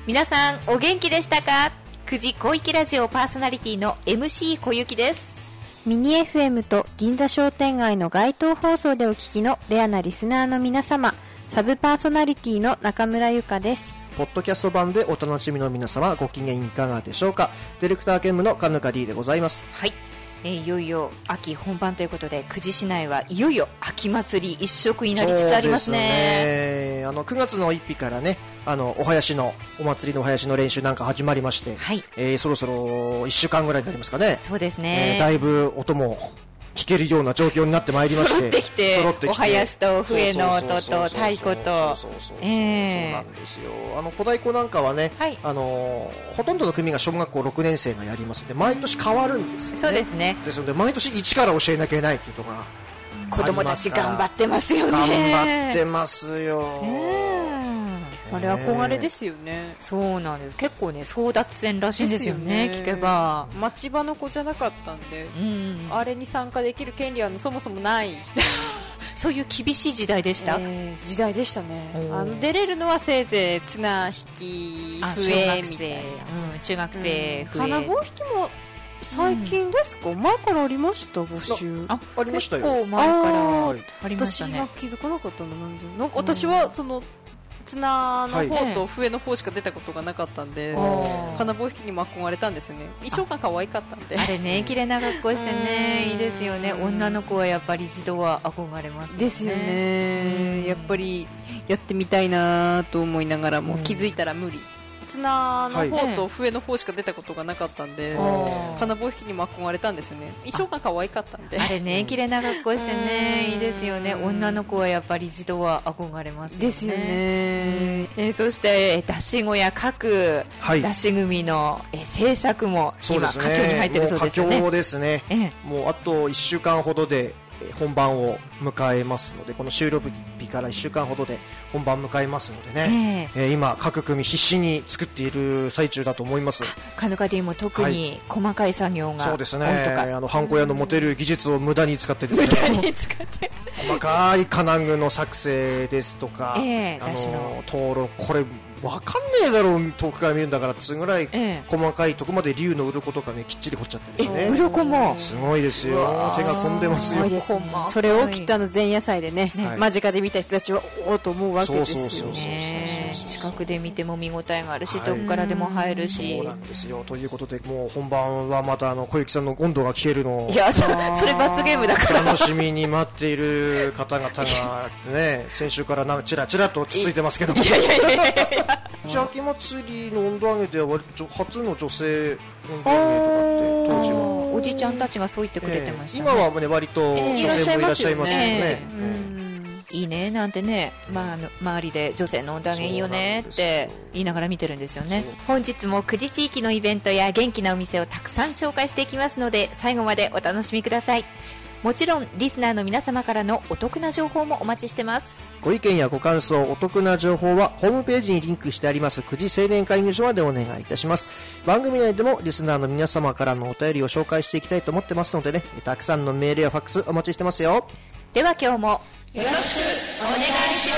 皆さんお元気でしたか？9時小池ラジオパーソナリティの MC 小雪です。 ミニ FM と銀座商店街の街頭放送でお聞きのレアなリスナーの皆様、サブパーソナリティの中村ゆかです。 ポッドキャスト版でお楽しみの皆様、ご機嫌いかがでしょうか。ディレクター兼務の金香 D でございます。 はい、いよいよ秋本番ということで、久慈市内はいよいよ秋祭り一色になりつつありますね。 9月の1日からね、お囃子のお祭りのお囃子の練習なんか始まりまして、 はい、 そろそろ1週間ぐらいになりますかね。 そうですね、 だいぶ音も聞けるような状況になってまいりまして、 揃ってきてお囃子と笛の音と太鼓と、そうなんですよ。小太鼓なんかはね、はい、ほとんどの組が小学校6年生がやりますので、毎年変わるんですよね。 そうですね。 ですので毎年一から教えなきゃいけないというのが子供たち頑張ってますよね。 頑張ってますよ。 あれ憧れですよね。 そうなんです。結構ね、争奪戦らしいんですよね、聞けば。 町場の子じゃなかったんで、あれに参加できる権利はそもそもないそういう厳しい時代でした、 時代でしたね。出れるのはせいぜい綱引き、笛みたいな、 中学生、笛、 金棒引きも最近ですか？前からありました？募集ありましたよ。 結構前からありましたね。 私は気づかなかったの。なんか私はその綱の方と笛の方しか出たことがなかったんで、金棒引きにも憧れたたんですよね。衣装が可愛かったんで、 あれね、綺麗な格好してね、いいですよね。女の子はやっぱり一度は憧れますよね。 ですよね。やっぱりやってみたいなと思いながらも、気づいたら無理。綱の方と笛の方しか出たことがなかったんで、金棒引きにも憧れたんですよね。衣装が可愛かったんで、 あれね、綺麗な格好してね、いいですよね。女の子はやっぱり一度は憧れますよね。 ですよね。 そして出し子や各出し組の制作も今佳境に入ってるそうですよね。 佳境ですね。もうあと1週間ほどで本番を迎えますので、この収録日から1週間ほどで本番迎えますのでね、今各組必死に作っている最中だと思います。 カヌカディも特に細かい作業が、 そうですね、ハンコ屋の持てる技術を無駄に使ってですね、細かい金具の作成ですとか、灯籠、これわかんねえだろう、遠くから見るんだからつぐらい細かいとこまで竜の鱗とかね、きっちり彫っちゃってですね。 鱗もすごいですよ。手が込んでますよ。 それをきっと前夜祭でね、間近で見た人たちはおおと思うわけですよね。 近くで見ても見応えがあるし、どこからでも入るし。 そうなんですよ。ということで、もう本番はまた小雪さんの温度が聞けるのを、 いや、それ罰ゲームだから楽しみに待っている方々がね、先週からちらちらとつついてますけども、秋祭りの温度上げでは割と初の女性温度上げとかって当時はおじちゃんたちがそう言ってくれてましたね。 今はね、割と女性もいらっしゃいますよね。 いいねなんてね、周りで女性の温度上げいいよねって言いながら見てるんですよね。本日も久慈地域のイベントや元気なお店をたくさん紹介していきますので、最後までお楽しみください。もちろんリスナーの皆様からのお得な情報もお待ちしてます。 ご意見やご感想、お得な情報はホームページにリンクしてあります久慈青年会議所までお願いいたします。番組内でもリスナーの皆様からのお便りを紹介していきたいと思ってますのでね、たくさんのメールやファックスお待ちしてますよ。 では今日もよろしくお願いします。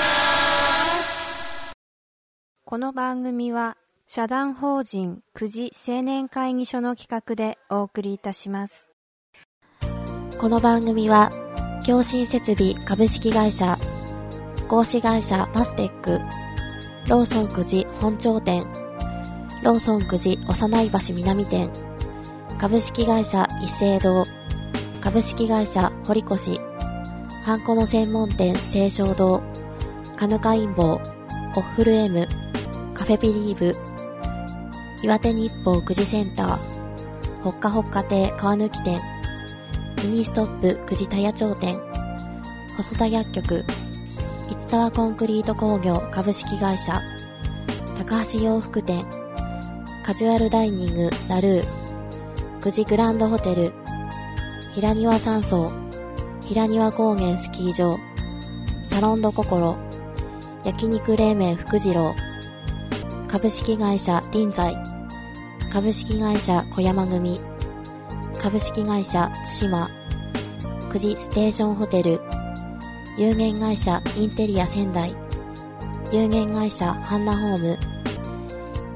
この番組は社団法人久慈青年会議所の企画でお送りいたします。 この番組は共振設備株式会社、合資会社パステック、ローソン久慈本町店、ローソン久慈幼い橋南店、株式会社一斉堂、株式会社堀越、ハンコの専門店青松堂、カヌカインボウ、オッフル M、カフェビリーブ、岩手日報久慈センター、ほっかほっか亭川抜店、ミニストップ久慈田屋町店、細田薬局、市沢コンクリート工業株式会社、高橋洋服店、カジュアルダイニングラルー、久慈グランドホテル、平庭山荘、平庭高原スキー場、サロンドココロ、焼肉冷麺福次郎、株式会社臨済、株式会社小山組、株式会社対馬、久慈ステーションホテル、有限会社インテリア仙台、有限会社ハンナホーム、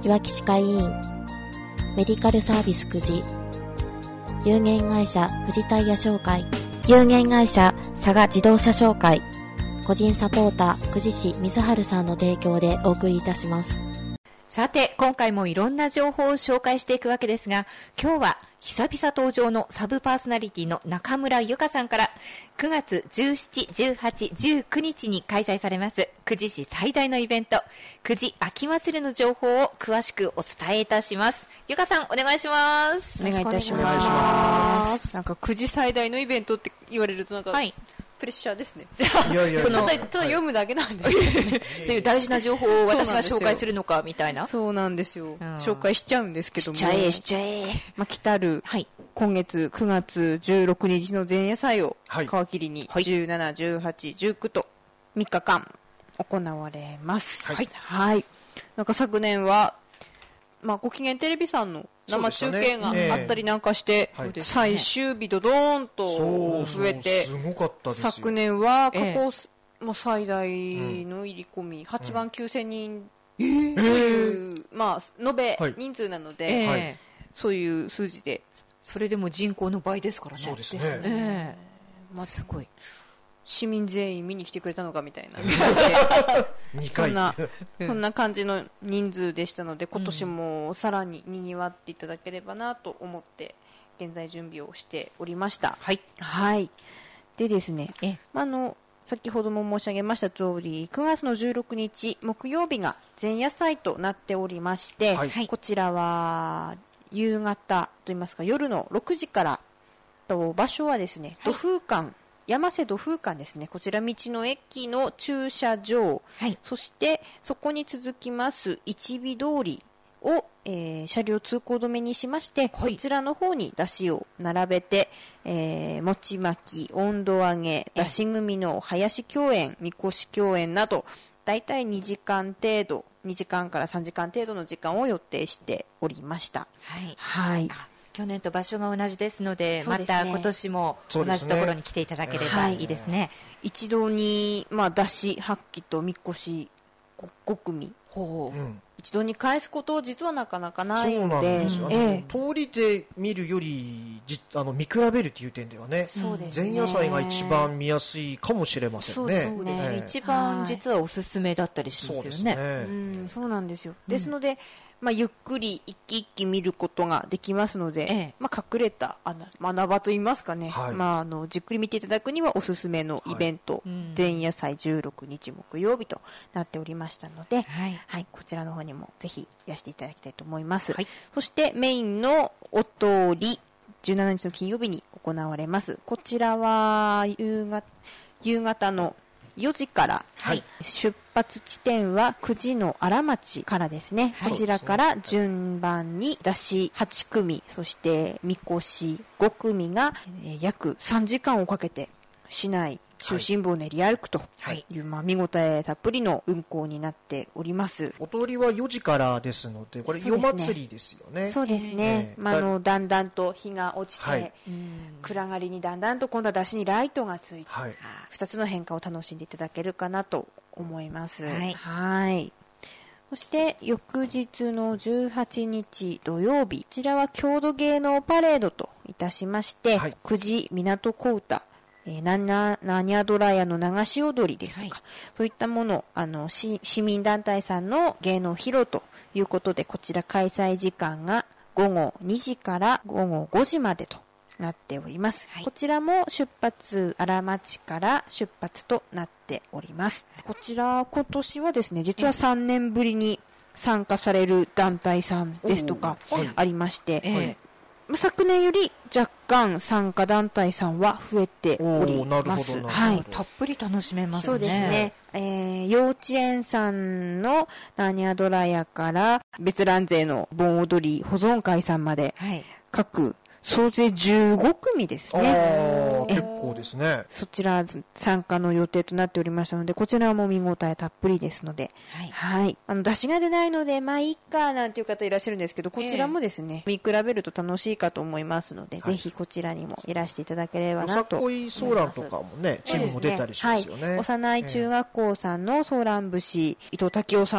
いわき歯科医院、メディカルサービス久慈、有限会社富士タイヤ商会、有限会社佐賀自動車商会、個人サポーター久慈市水春さんの提供でお送りいたします。 さて、今回もいろんな情報を紹介していくわけですが、今日は久々登場のサブパーソナリティの中村由香さんから9月17、18、19日に開催されます久慈市最大のイベント、久慈秋祭りの情報を詳しくお伝えいたします。由香さん、お願いします。 お願いいたします。なんか久慈最大のイベントって言われるとなんか、はい、プレッシャーですね。 いやいや、 ただ読むだけなんですけどね。 そういう大事な情報を私が紹介するのかみたいな。 そうなんですよ。紹介しちゃうんですけども。 しちゃえ。 来たる、はい、今月9月16日の前夜祭を皮切りに、17、18、19と3日間行われます。はい。はい。なんか昨年は、ご機嫌テレビさんの生中継があったりなんかして、最終日ドドーンと増えて、 すごかったですよ。 昨年は過去最大の入り込み、8万9000人という、延べ人数なので、そういう数字で。 それでも人口の倍ですからね。 そうですね。 すごい。 市民全員見に来てくれたのかみたいな 2回そんな感じの人数でしたので、今年もさらににぎわっていただければなと思って現在準備をしておりました。はい、はい、でですね、先ほども申し上げました通り、9月の16日木曜日が前夜祭となっておりまして、こちらは夕方といいますか夜の6時からと、場所はですね、土風館、山瀬土風館ですね。こちら道の駅の駐車場、そしてそこに続きます一尾通りを、車両通行止めにしまして、こちらの方に出汁を並べて、餅巻き、温度上げ、出汁組の林共演、みこし共演など、だいたい2時間程度、2時間から3時間程度の時間を予定しておりました。はい。 去年と場所が同じですので、また今年も同じところに来ていただければいいですね。 一堂に、出汁8基とみこし 5組、一堂に返すこと実はなかなかないので、 通りで見るより見比べるという点ではね、前夜祭が一番見やすいかもしれませんね。 一番実はおすすめだったりしますよね。 そうなんですよ。ですので、ゆっくり一気一気見ることができますので、隠れた穴場といいますかね、じっくり見ていただくにはおすすめのイベント、前夜祭16日木曜日となっておりましたので、こちらの方にもぜひいらしていただきたいと思います。そしてメインのお通り、17日の金曜日に行われます。こちらは夕方の4時から、出発地点は久慈の荒町からですね、こちらから順番に出汁8組、そしてみこし5組が、約3時間をかけて市内中心部を練り歩くという、見応えたっぷりの運行になっております。 お通りは4時からですので、これ夜祭りですよね。 そうですね。だんだんと日が落ちて、暗がりにだんだんと今度は出汁にライトがついて、2つの変化を楽しんでいただけるかなと思います。そして翌日の18日土曜日、こちらは郷土芸能パレードといたしまして、久慈港小唄、ナニャドラヤの流し踊りですとか、そういったものを市民団体さんの芸能披露ということで、こちら開催時間が午後2時から午後5時までとなっております。こちらも荒町から出発となっております。こちら今年はですね、実は3年ぶりに参加される団体さんですとかありまして、昨年より若干参加団体さんは増えております。 たっぷり楽しめますね。 そうですね。幼稚園さんのナニャドラヤから別蘭勢の盆踊り保存会さんまで、各総勢15組ですね。 結構ですね。 そちら参加の予定となっておりましたので、こちらも見応えたっぷりですので、出汁が出ないのでいっかなんていう方いらっしゃるんですけど、こちらもですね、見比べると楽しいかと思いますので、ぜひこちらにもいらしていただければなと思います。 よさこいソーランとかもね、チームも出たりしますよね。 幼い中学校さんのソーラン節、伊藤武雄さんが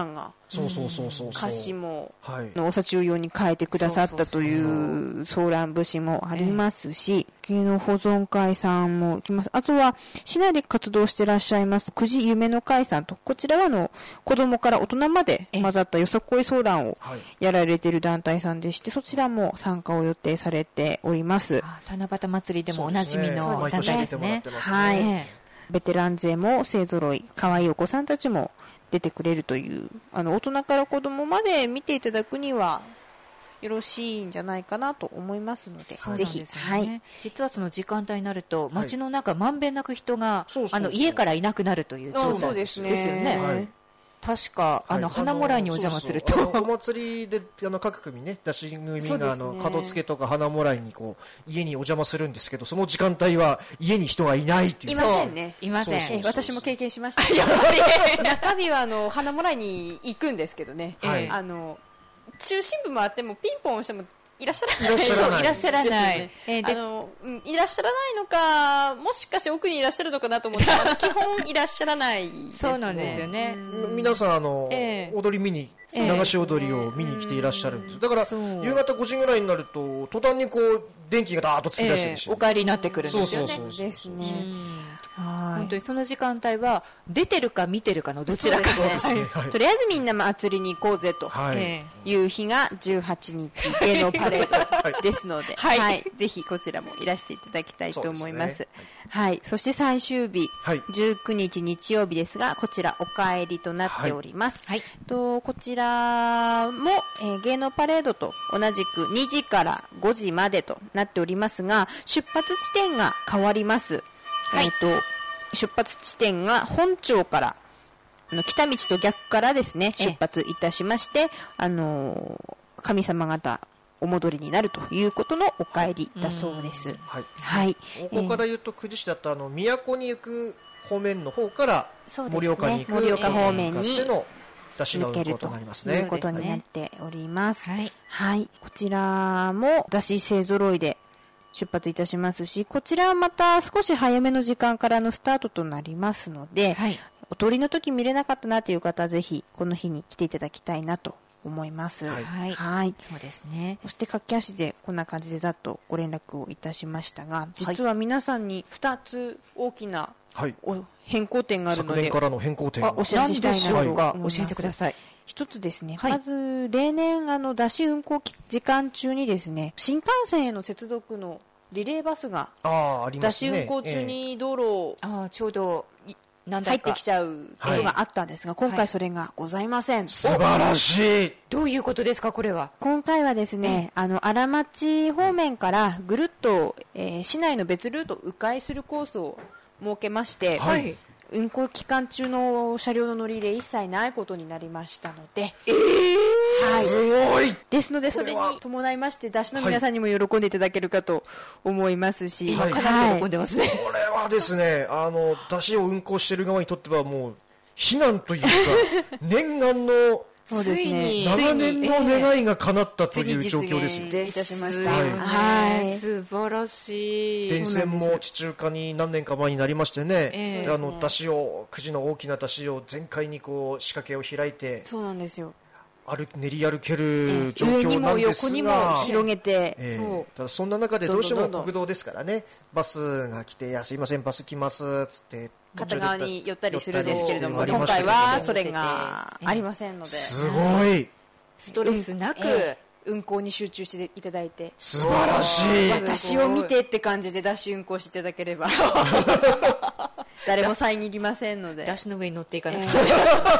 歌詞もお茶中用に変えてくださったというソーラン節もありますし、芸能保存会さんも来ます。あとは市内で活動してらっしゃいます久慈夢の会さんと、こちらは子供から大人まで混ざったよさこいソーランをやられている団体さんでして、そちらも参加を予定されております。 七夕祭りでもおなじみの団体ですね。 はい。ベテラン勢も勢ぞろい、可愛いお子さんたちも出てくれるという、大人から子供まで見ていただくにはよろしいんじゃないかなと思いますので、ぜひ、はい。 実はその時間帯になると街の中まんべんなく人が家からいなくなるという状態ですよね。確か花もらいにお邪魔するとお祭りで各組ね、出し組が門付けとか花もらいに家にお邪魔するんですけど、その時間帯は家に人がいないっていう。 いませんね。 いません。 私も経験しました。やっぱり中日は花もらいに行くんですけどね、中心部もあってもピンポン押してもいらっしゃらない。 いらっしゃらない。 いらっしゃらないのか、もしかして奥にいらっしゃるのかなと思って、基本いらっしゃらないですね。 そうなんですよね。 皆さん踊り見に、流し踊りを見に来ていらっしゃるんです。だから夕方5時ぐらいになると途端に電気がダーッとつき出してるし、 お帰りになってくるんですよね。 そうですね。 本当にその時間帯は出てるか見てるかのどちらかですね。とりあえずみんな祭りに行こうぜという日が18日芸能パレードですので、ぜひこちらもいらしていただきたいと思います。はい。そして最終日、19日日曜日ですが、こちらお帰りとなっております。こちらも芸能パレードと同じく2時から5時までとなっておりますが、出発地点が変わります。出発地点が本町から来た道と逆からですね、出発いたしまして、神様方お戻りになるということのお帰りだそうです。 はい。ここから言うと久慈市だと都に行く方面の方から盛岡に行く盛岡方面に抜けるということになっております。はい。こちらも出し勢揃いで出発いたしますし、こちらはまた少し早めの時間からのスタートとなりますので、お通りの時見れなかったなという方はぜひこの日に来ていただきたいなと思います。 そうですね。 そして駆け足でこんな感じでざっとご連絡をいたしましたが、実は皆さんに2つ大きな変更点があるので、 昨年からの変更点お知らせしたいなと思います。 教えてください。 一つですね、まず例年出し運行時間中にですね、新幹線への接続のリレーバスが出し運行中に道路をちょうど入ってきちゃうことがあったんですが、今回それがございません。 素晴らしい。 どういうことですか、これは。 今回はですね、荒町方面からぐるっと、市内の別ルートを迂回するコースを設けまして、運行期間中の車両の乗り入れ一切ないことになりましたので、 すごい。 ですので、それに伴いまして出しの皆さんにも喜んでいただけるかと思いますし、 今かなり喜んでますね。 これはですね、出しを運行している側にとってはもう悲願というか念願のそうですね、 長年の願いが叶ったという状況ですよ。 いたしました。 素晴らしい。 電線も地中化に何年か前になりましてね、出しを久慈の大きな出しを全開に仕掛けを開いて、 そうなんですよ。 練り歩ける状況なんですが、 上にも横にも広げて、 ただそんな中でどうしても国道ですからね、バスが来て、すいませんバス来ますつって片側に寄ったりするんですけれども、今回はそれがありませんので、 すごいストレスなく運行に集中していただいて、 素晴らしい。 私を見てって感じで出し運行していただければ誰も遮りませんので、 出しの上に乗っていかなくちゃ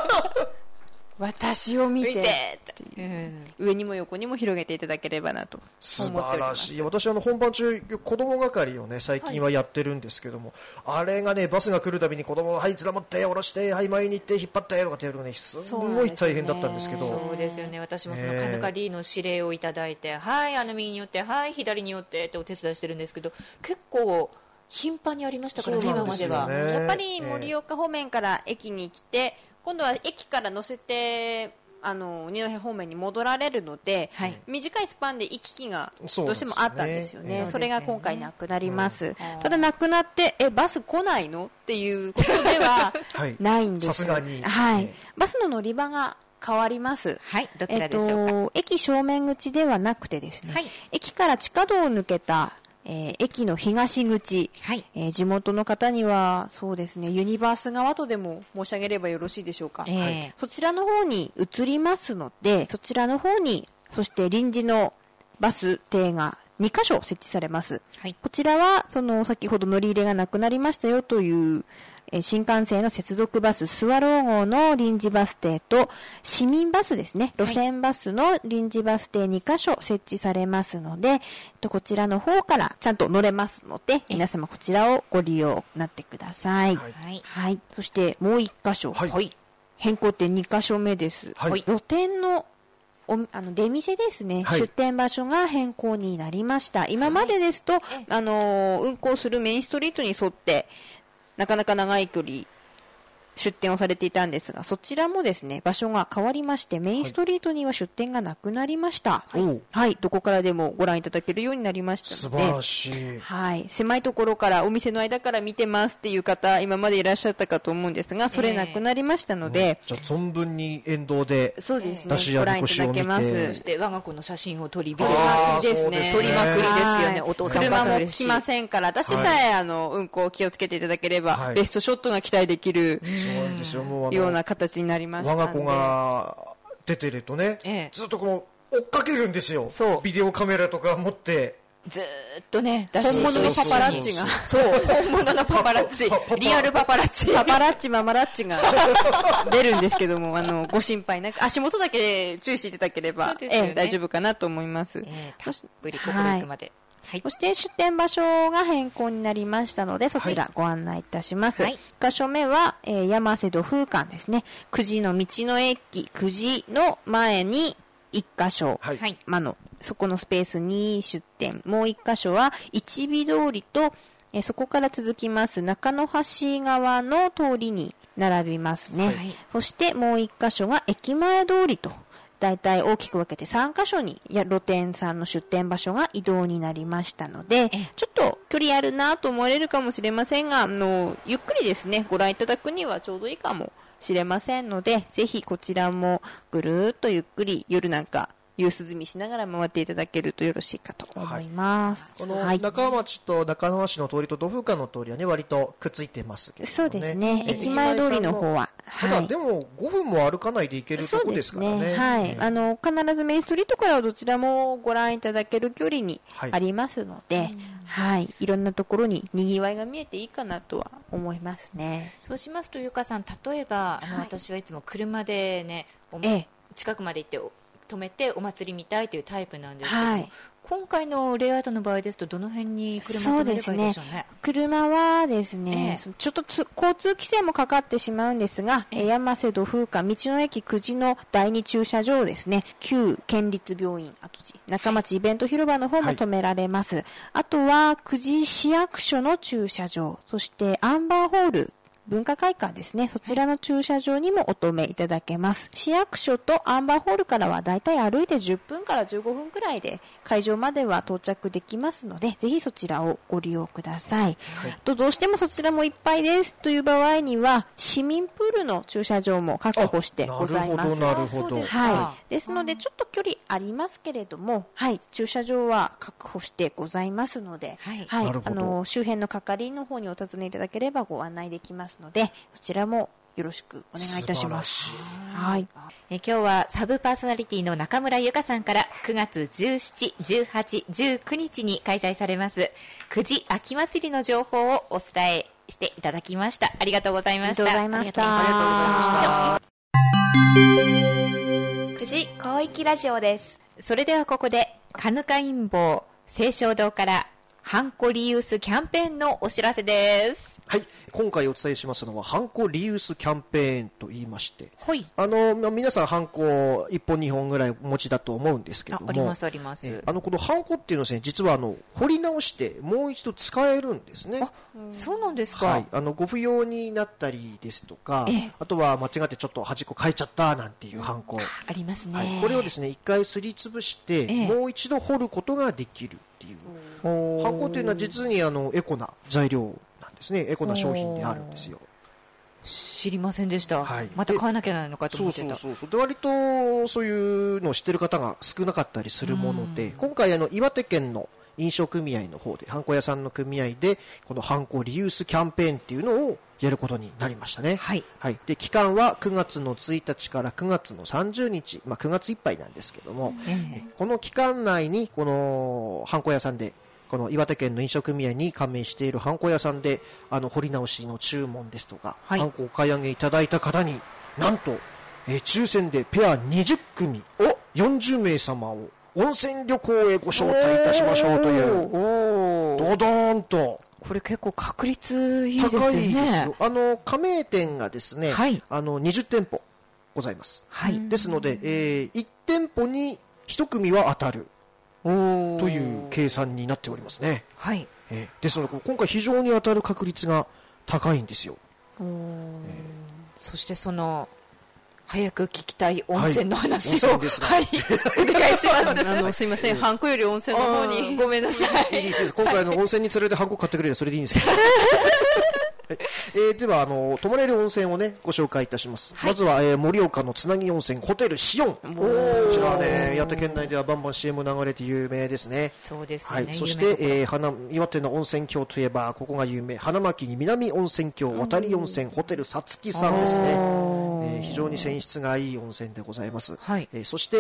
私を見て上にも横にも広げていただければなと思っております。 素晴らしい。私本番中子供係をね最近はやってるんですけども、あれがねバスが来るたびに子供がはい綱持って下ろはい前に行って引っ張ってとかってやるのねすごい大変だったんですけど、 そうですよね。私もそのカヌカ D の指令をいただいて、右に寄って左に寄ってってお手伝いしてるんですけど、結構頻繁にありましたからね、今までは。 やっぱり盛岡方面から駅に来て、今度は駅から乗せて二戸方面に戻られるので、短いスパンで行き来がどうしてもあったんですよね。それが今回なくなります。ただなくなってバス来ないのっていうことではないんです。 さすがに、 バスの乗り場が変わります。 はい、どちらでしょうか。 駅正面口ではなくてですね、 はい、 駅から地下道を抜けた、駅の東口、 はい、 地元の方にはそうですね、ユニバース側とでも申し上げればよろしいでしょうか。そちらの方に移りますので、そちらの方に、そして臨時のバス停が2カ所設置されます。 はい、 こちらは先ほど乗り入れがなくなりましたよという新幹線の接続バススワロー号の臨時バス停と市民バスですね、路線バスの臨時バス停2カ所設置されますので、こちらの方からちゃんと乗れますので、皆様こちらをご利用なってください。 はい、 はい、そしてもう1カ所、 はい、 変更点2カ所目です。 はい、 露店の出店ですね、 はい、 出店場所が変更になりました。今までですと、運行するメインストリートに沿ってなかなか長い距離出店をされていたんですが、そちらもですね、場所が変わりまして、メインストリートには出店がなくなりました。はい、どこからでもご覧いただけるようになりましたので、 素晴らしい。 はい、狭いところからお店の間から見てますっていう方、今までいらっしゃったかと思うんですが、それなくなりましたので、 じゃあ存分に沿道でそうですね、 出しやみこしを見て、 そして我が子の写真を撮りまくりですね。 撮りまくりですよね。お父さんお母さん嬉しい。 車も来ませんから、私さえ運行を気をつけていただければ、ベストショットが期待できる。 そうですよ、もうような形になりました我が子が出てるとね、ずっと追っかけるんですよ。ビデオカメラとか持ってずーっとね、 本物のパパラッチが、 そう、本物のパパラッチ、リアルパパラッチ、 パパラッチママラッチが出るんですけども、ご心配なく、足元だけ注意していただければ、大丈夫かなと思います。 たっぷり心行くまで。 そして出店場所が変更になりましたので、そちらご案内いたします。1箇所目は、山瀬戸風館ですね。久慈の道の駅、久慈の前に1箇所、そこのスペースに出店。もう1箇所は、一尾通りと、そこから続きます中野橋側の通りに並びますね。そしてもう1箇所が駅前通りと。だいたい大きく分けて3カ所に露店さんの出店場所が移動になりましたので、ちょっと距離あるなと思われるかもしれませんが、ゆっくりですね、ご覧いただくにはちょうどいいかもしれませんので、ぜひこちらもぐるーっとゆっくり夜なんか夕涼みしながら回っていただけるとよろしいかと思います。 この中川町と中野橋の通りと土風館の通りはね、割とくっついてますけどね。 そうですね。駅前通りの方は。 ただでも5分も歩かないで行けるとこですからね。 はい。必ずメインストリートからはどちらもご覧いただける距離にありますので、はい。いろんなところに賑わいが見えていいかなとは思いますね。 そうしますと、ゆかさん、例えば、私はいつも車でね、近くまで行って止めてお祭り見たいというタイプなんですけど、今回のレイアウトの場合ですとどの辺に車を止めればいいでしょうね。 車はですね、ちょっと交通規制もかかってしまうんですが、山瀬戸風館道の駅久慈の第2駐車場ですね、旧県立病院跡地中町イベント広場の方も止められます。あとは久慈市役所の駐車場、そしてアンバーホール文化会館ですね。そちらの駐車場にもお止めいただけます。市役所とアンバーホールからはだいたい歩いて10分から15分くらいで会場までは到着できますので、ぜひそちらをご利用ください。とどうしてもそちらもいっぱいですという場合には、市民プールの駐車場も確保してございます。 なるほど。 はい。ですので、ちょっと距離ありますけれども、はい、駐車場は確保してございますので、はい、周辺の係員の方にお尋ねいただければご案内できますので、そちらもよろしくお願いいたします。はい。 今日はサブパーソナリティの中村ゆかさんから9月17、18、19日に開催されます久慈秋祭りの情報をお伝えしていただきました。ありがとうございました。 ありがとうございました。 ありがとうございました。久慈広域ラジオです。 それではここでカヌカ陰謀青翔堂からハンコリユースキャンペーンのお知らせです。 はい、今回お伝えしますのはハンコリユースキャンペーンと言いまして、 はい、 皆さんハンコ1本2本ぐらいお持ちだと思うんですけども、 ありますあります。 このハンコっていうのはですね、実は彫り直してもう一度使えるんですね。 そうなんですか。 はい、ご不要になったりですとか、あとは間違ってちょっと端っこ変えちゃったなんていうハンコ、 ありますね。 はい、これをですね一回すりつぶして、もう一度彫ることができるっていう。ハンコというのは実にエコな材料なんですね。エコな商品であるんですよ。 知りませんでした、 はい、 また買わなきゃならないのかと思ってた。 そうで割とそういうのを知ってる方が少なかったりするもので、今回岩手県の飲食組合の方で、ハンコ屋さんの組合でこのハンコリユースキャンペーンっていうのをやることになりましたね。 はい、 はい、で期間は9月の1日から9月の30日、9月いっぱいなんですけども、この期間内にこのハンコ屋さんで、この岩手県の飲食組合に加盟しているハンコ屋さんで掘り直しの注文ですとか、ハンコをお買い上げいただいた方になんと、抽選でペア20組40名様を温泉旅行へご招待いたしましょうという、ドドーンと。 これ結構確率いいですよね。 高いですよ。加盟店がですね、20店舗ございます。ですので、1店舗に1組は当たるという計算になっておりますね。ですので今回非常に当たる確率が高いんですよ。 そしてその早く聞きたい温泉の話を、お願いします。 すいません、ハンコより温泉の方にごめんなさい。 いいです。今回温泉に連れてハンコ買ってくれればそれでいいんですけどでは泊まれる温泉をねご紹介いたします。まずは、盛岡のつなぎ温泉ホテルシオン。こちらはね岩手県内ではバンバン CM 流れて有名ですね。 そうですね。 そして、岩手の温泉郷といえばここが有名、花巻に南温泉郷渡り温泉ホテルさつきさんですね。非常に泉質がいい温泉でございます。そして、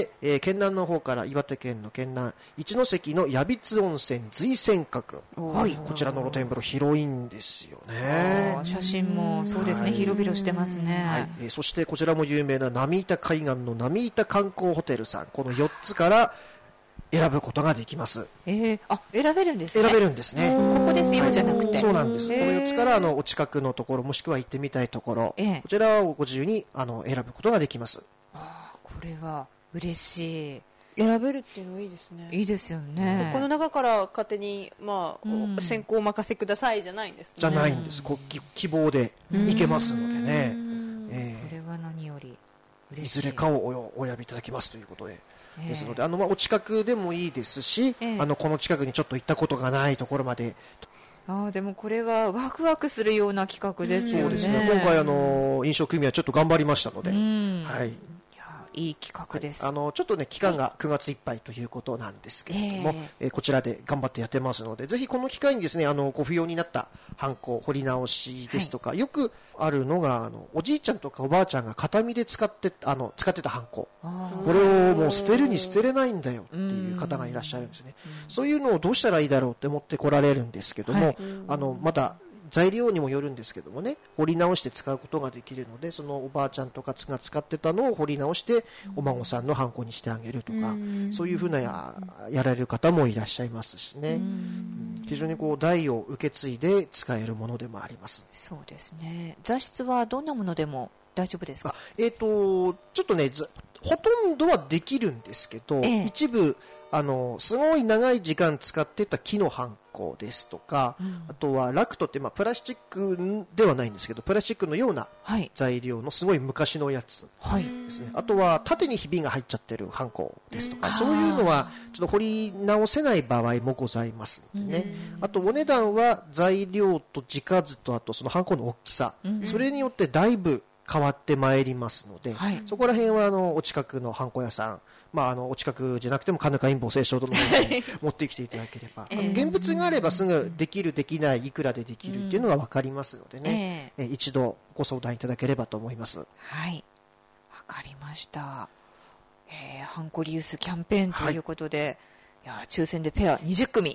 県南の方から岩手県の県南一関の矢櫃温泉随泉閣、こちらの露天風呂広いんですよね。 写真もそうですね、広々してますね。 そしてこちらも有名な浪板海岸の浪板観光ホテルさん、この4つから選ぶことができます。 選べるんですね。 選べるんですね。 ここですよじゃなくて。 そうなんです。この4つからお近くのところもしくは行ってみたいところ、こちらをご自由に選ぶことができます。 これは嬉しい。 選べるっていうのはいいですね。 いいですよね。 この中から勝手に選考お任せくださいじゃないんですね。 じゃないんです。希望で行けますのでね。 これは何より嬉しい。 いずれかをお選びいただきますということで。ですのでお近くでもいいですし、この近くにちょっと行ったことがないところまで。 でもこれはワクワクするような企画ですよね。 そうですね。今回飲食組合ちょっと頑張りましたので、 いい企画です。 ちょっとね期間が9月いっぱいということなんですけれども、こちらで頑張ってやってますので、ぜひこの機会にですねご不要になったハンコ掘り直しですとか、よくあるのがおじいちゃんとかおばあちゃんが形見で使ってたハンコ、これをもう捨てるに捨てれないんだよっていう方がいらっしゃるんですね。そういうのをどうしたらいいだろうって思って来られるんですけども、また材料にもよるんですけどもね、掘り直して使うことができるので、そのおばあちゃんとかが使ってたのを掘り直してお孫さんのハンコにしてあげるとか、そういうふうなやられる方もいらっしゃいますしね。非常に代を受け継いで使えるものでもあります。 そうですね。材質はどんなものでも大丈夫ですか？ ちょっとねほとんどはできるんですけど、一部すごい長い時間使ってた木のハンコですとか、あとはラクトってプラスチックではないんですけど、プラスチックのような材料のすごい昔のやつですね。あとは縦にひびが入っちゃってるハンコですとか、そういうのはちょっと掘り直せない場合もございますのでね。あとお値段は材料と字数とあとそのハンコの大きさ、それによってだいぶ変わってまいりますので、そこら辺はお近くのハンコ屋さん、お近くじゃなくてもカヌカインボ青少度の方に持ってきていただければ、現物があればすぐできるできないいくらでできるっていうのが分かりますのでね、一度ご相談いただければと思います。 はい、分かりました。ハンコリユースキャンペーンということで、抽選でペア20組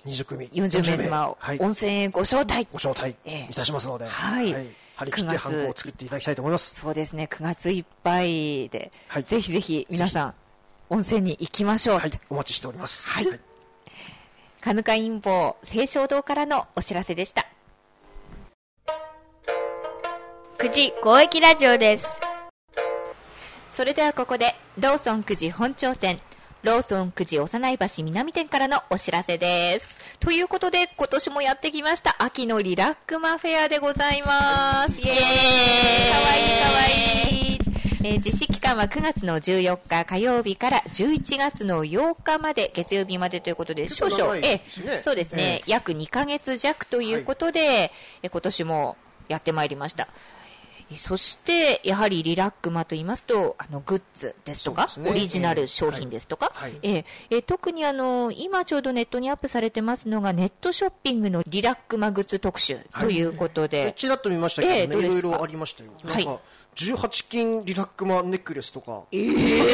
40名様を温泉へご招待いたしますので、張り切ってハンコを作っていただきたいと思います。 そうですね、9月いっぱいで、ぜひぜひ皆さん温泉に行きましょう。 お待ちしております。 カヌカインボ青少堂からのお知らせでした。 9時公益ラジオです。 それではここでローソン9時本町店ローソン9時幼い橋南店からのお知らせです。ということで今年もやってきました秋のリラックマフェアでございます。イエーイ、かわいいかわいい。実施期間は9月の14日火曜日から11月の8日まで月曜日までということで、少々、そうですね、約2ヶ月弱ということで、今年もやってまいりました。 そしてやはりリラックマと言いますとグッズですとかそうですね、 オリジナル商品ですとか、特に今ちょうどネットにアップされてますのがネットショッピングのリラックマグッズ特集ということで、 ちらっと見ましたけどね、いろいろありましたよ。 はい、 なんか18金リラックマネックレスとか、や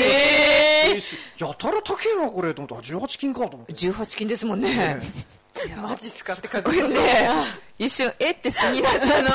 たら高えなこれと思ったら18金かと思って。 18金ですもんね。 マジっすかって感じですね。 一瞬って素になっちゃうの。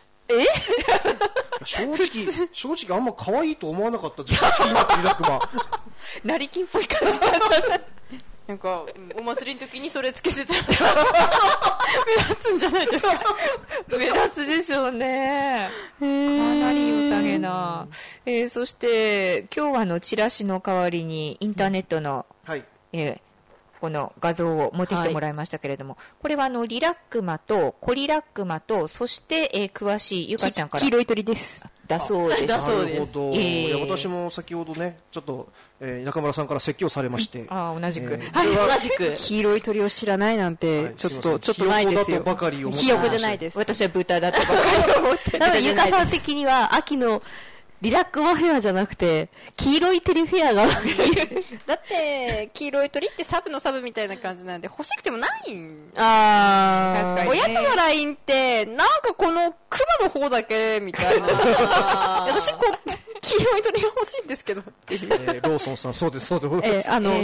正直あんま可愛いと思わなかった18金のリラックマ。 成金っぽい感じになっちゃう。 なんかお祭りの時にそれつけてたら目立つんじゃないですか。 目立つでしょうね。かなり良さげな。そして今日はチラシの代わりにインターネットの、この画像を持ってきてもらいましたけれども、これはリラックマとコリラックマと、そして、詳しいゆかちゃんから黄色い鳥ですだそうです。 なるほど。いや私も先ほどねちょっと、中村さんから説教されまして、 同じく、 同じく黄色い鳥を知らないなんて、ちょっとないですよ。 ひよこじゃないです。 私は豚だとばかり思ってた。ゆかさん的には秋のリラックマフェアじゃなくて黄色い鳥フェアがだって黄色い鳥ってサブのサブみたいな感じなんで欲しくてもないん。 確かに、ね、 おやつのラインってなんかこのクマの方だけみたいな。私黄色い鳥が欲しいんですけどっていう、 ローソンさんそうですそうでございます。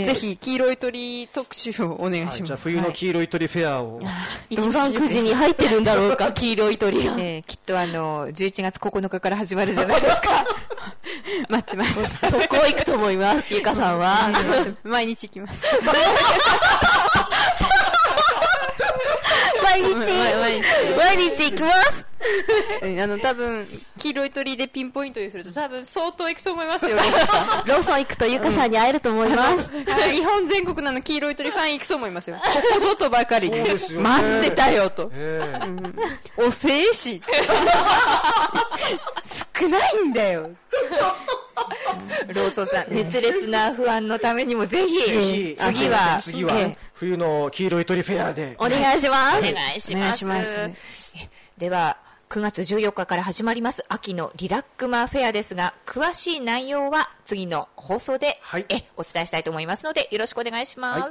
ぜひ黄色い鳥特集をお願いします。 じゃあ冬の黄色い鳥フェアを、 一番くじに入ってるんだろうか黄色い鳥が、 きっと11月9日から始まるじゃないですか。 待ってます。 そこ行くと思います。ゆかさんは毎日行きます。 毎日行きます。 多分黄色い鳥でピンポイントにすると多分相当行くと思いますよ。 ローソン行くとゆかさんに会えると思います。 日本全国の黄色い鳥ファン行くと思いますよ。ここぞとばかりそうですよね、 待ってたよと、お精子少ないんだよ。 ローソンさん、熱烈な不安のためにもぜひ次は冬の黄色い鳥フェアでお願いします。 お願いします。では9月14日から始まります秋のリラックマフェアですが、詳しい内容は次の放送で、お伝えしたいと思いますのでよろしくお願いします。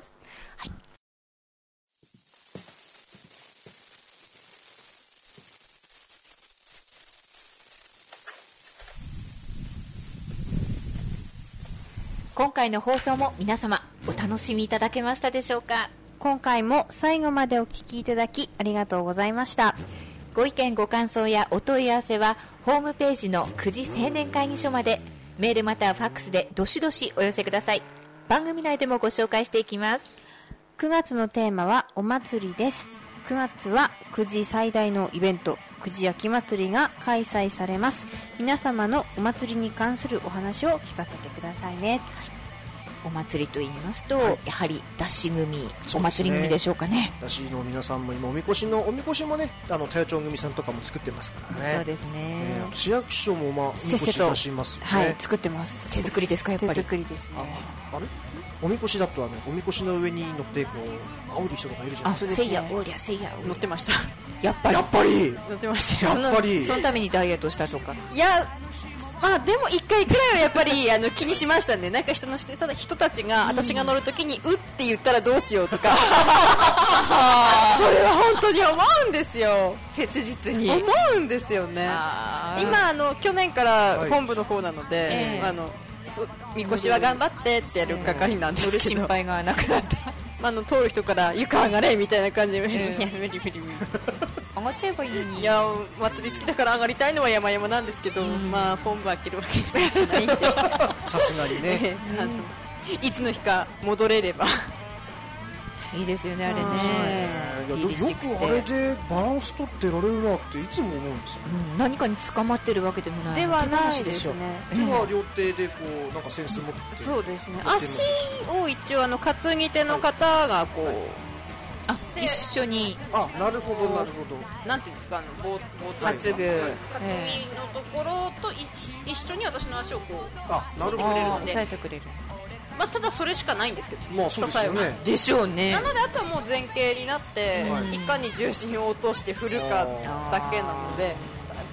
今回の放送も皆様お楽しみいただけましたでしょうか。 今回も最後までお聞きいただきありがとうございました。 ご意見ご感想やお問い合わせはホームページの9時青年会議所まで、メールまたはファックスでどしどしお寄せください。番組内でもご紹介していきます。 9月のテーマはお祭りです。9月は9時最大のイベント9時秋祭りが開催されます。皆様のお祭りに関するお話を聞かせてくださいね。 お祭りと言いますと、やはり出し組、お祭り組でしょうかね。 出しの皆さんも今おみこしもね、太陽町組さんとかも作ってますからね。 そうですね。 市役所もおみこし出しますよね。 作ってます。 手作りですか、やっぱり。 手作りですね。 あれおみこしだとおみこしの上に乗って煽る人とかいるじゃないですか。 せいやおりゃせいや乗ってました。 やっぱり乗ってましたよ。 やっぱりそのためにダイエットしたとか。 いや、まあでも1回くらいはやっぱり気にしましたね。なんか人たちが私が乗るときにうって言ったらどうしようとかそれは本当に思うんですよ。 切実に思うんですよね。今去年から本部の方なので、みこしは頑張ってってやる係なんですけど、 乗る心配がなくなった通る人から床上がれみたいな感じで、いや無理上がっちゃえばいいのに。 いや、祭り好きだから上がりたいのは山々なんですけど、まあ本部開けるわけにはいかないんでさすがにねいつの日か戻れればいいですよね、あれね。 よくあれでバランス取ってられるなっていつも思うんですよ。 何かに捕まってるわけでもない。 ではないですね。 手は両手でなんかセンス持って。 そうですね。足を一応担ぎ手の方が一緒に。 なるほどなるほど。 なんていうんですか、ボート担ぐ担ぎのところと一緒に私の足をなるほど押さえてくれる。 まあただそれしかないんですけど。 まあそうですよね。 でしょうね。 なのであとはもう前傾になっていかに重心を落として振るかだけなので、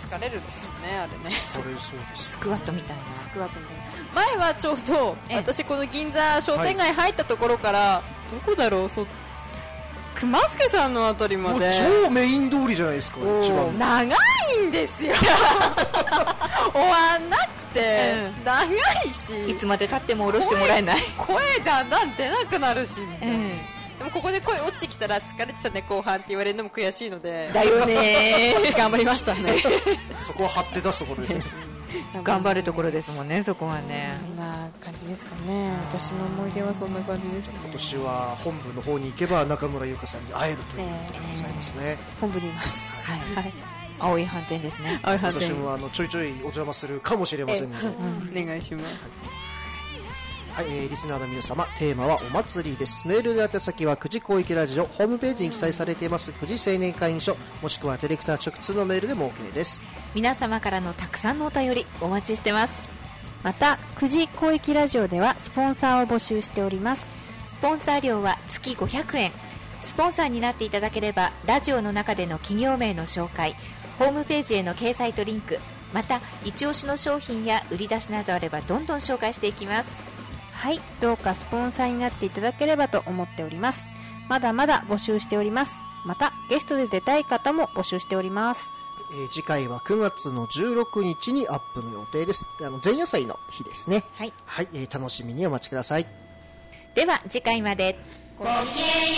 疲れるんですよね、あれね。 それそうです。 スクワットみたいな。 スクワットみたいな。前はちょうど私この銀座商店街入ったところから、どこだろう、熊助さんのあたりまで超メイン通りじゃないですか。一番長いんですよ終わんなくて、長いし、 いつまで経っても下ろしてもらえない。 声だんだん出なくなるし、でもここで声落ちてきたら疲れてたね後半って言われるのも悔しいので、 だよね頑張りましたねそこは張って出すところですね頑張るところですもんね、そこはね。 そんな感じですかね。私の思い出はそんな感じですね。 今年は本部の方に行けば中村優香さんに会えるということでございますね。 本部にいます。はい。 青い斑点ですね。 今年もちょいちょいお邪魔するかもしれませんので、お願いします。 はい、リスナーの皆様、テーマはお祭りです。メールの宛先は9時広域ラジオホームページに記載されています9時青年会議所、もしくはディレクター直通のメールでも OK です。 皆様からのたくさんのお便りお待ちしてます。 また9時広域ラジオではスポンサーを募集しております。 スポンサー料は月500円。スポンサーになっていただければラジオの中での企業名の紹介、ホームページへの掲載とリンク、また一押しの商品や売り出しなどあればどんどん紹介していきます。 はい、どうかスポンサーになっていただければと思っております。まだまだ募集しております。またゲストで出たい方も募集しております。 次回は9月の16日にアップの予定です。前夜祭の日ですね。 はい、 はい、楽しみにお待ちください。 では次回までごきげんよ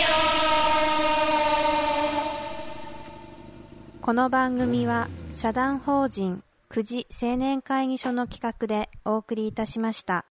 う。この番組は社団法人9時青年会議所の企画でお送りいたしました。